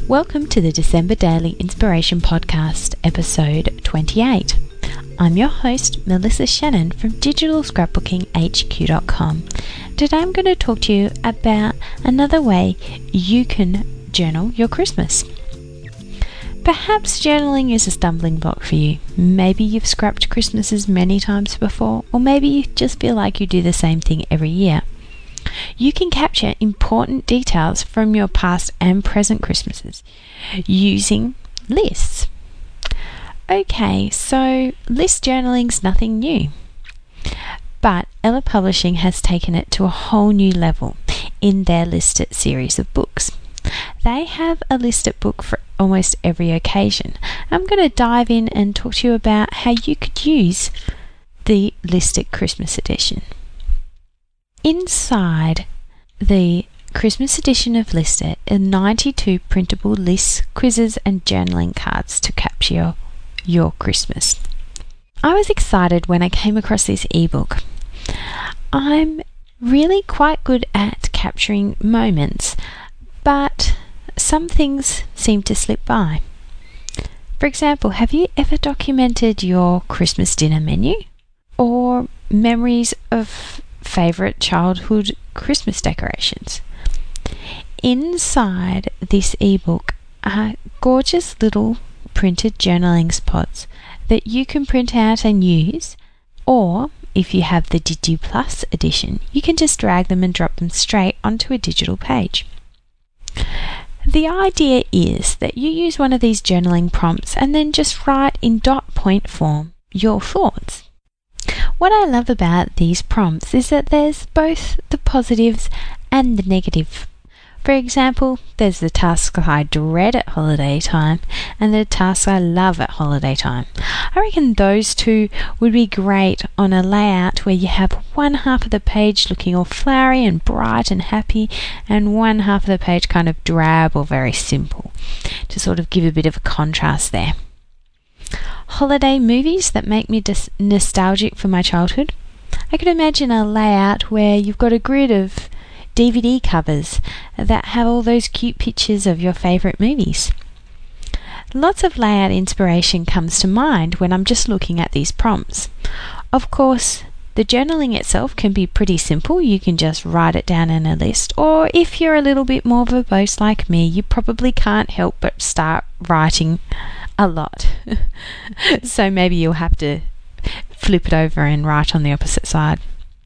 Welcome to the December Daily Inspiration Podcast, episode 28. I'm your host, Melissa Shannon from digitalscrapbookinghq.com. Today I'm going to talk to you about another way you can journal your Christmas. Perhaps journaling is a stumbling block for you. Maybe you've scrapped Christmases many times before, or maybe you just feel like you do the same thing every year. You can capture important details from your past and present Christmases using lists. Okay, so list journaling's nothing new, but Ella Publishing has taken it to a whole new level in their listed series of books. They have a listed book for almost every occasion. I'm going to dive in and talk to you about how you could use the listed Christmas edition. Inside the Christmas edition of Listed are 92 printable lists, quizzes and journaling cards to capture your Christmas. I was excited when I came across this ebook. I'm really quite good at capturing moments, but some things seem to slip by. For example, have you ever documented your Christmas dinner menu or memories of favourite childhood Christmas decorations? Inside this ebook are gorgeous little printed journaling spots that you can print out and use, or if you have the Digi Plus edition, you can just drag them and drop them straight onto a digital page. The idea is that you use one of these journaling prompts and then just write in dot point form your thoughts. What I love about these prompts is that there's both the positives and the negative. For example, there's the tasks I dread at holiday time and the tasks I love at holiday time. I reckon those two would be great on a layout where you have one half of the page looking all flowery and bright and happy, and one half of the page kind of drab or very simple, to sort of give a bit of a contrast there. Holiday movies that make me nostalgic for my childhood. I could imagine a layout where you've got a grid of DVD covers that have all those cute pictures of your favourite movies. Lots of layout inspiration comes to mind when I'm just looking at these prompts. Of course, the journaling itself can be pretty simple. You can just write it down in a list, or if you're a little bit more verbose like me, you probably can't help but start writing a lot. So maybe you'll have to flip it over and write on the opposite side.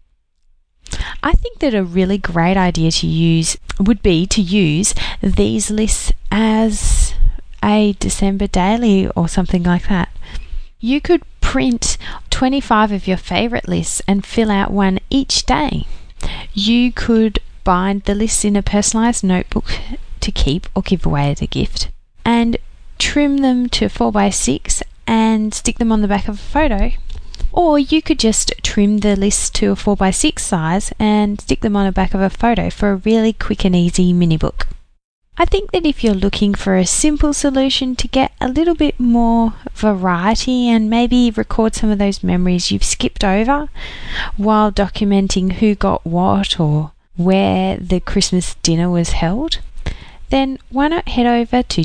I think that a really great idea to use would be to use these lists as a December daily or something like that. You could print 25 of your favourite lists and fill out one each day. You could bind the lists in a personalised notebook to keep or give away as a gift, and trim them to 4x6 and stick them on the back of a photo. Or you could just trim the list to a 4x6 size and stick them on the back of a photo for a really quick and easy mini book. I think that if you're looking for a simple solution to get a little bit more variety and maybe record some of those memories you've skipped over while documenting who got what or where the Christmas dinner was held, then why not head over to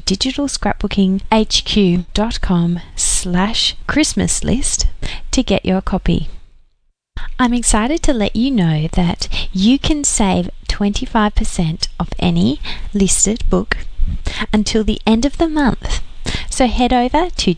digitalscrapbookinghq.com/Christmas list to get your copy. I'm excited to let you know that you can save 25% of any listed book until the end of the month. So head over to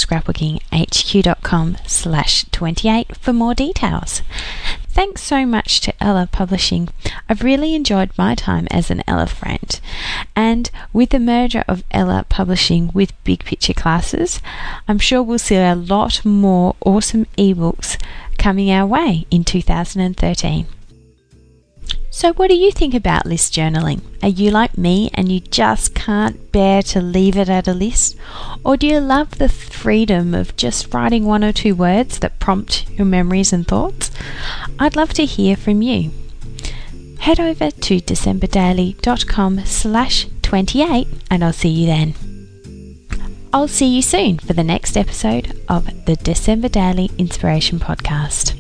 digitalscrapbookinghq.com/28 for more details. Thanks so much to Ella Publishing. I've really enjoyed my time as an Ella friend. And with the merger of Ella Publishing with Big Picture Classes, I'm sure we'll see a lot more awesome ebooks coming our way in 2013. So what do you think about list journaling? Are you like me and you just can't bear to leave it at a list? Or do you love the freedom of just writing one or two words that prompt your memories and thoughts? I'd love to hear from you. Head over to decemberdaily.com/28 and I'll see you then. I'll see you soon for the next episode of the December Daily Inspiration Podcast.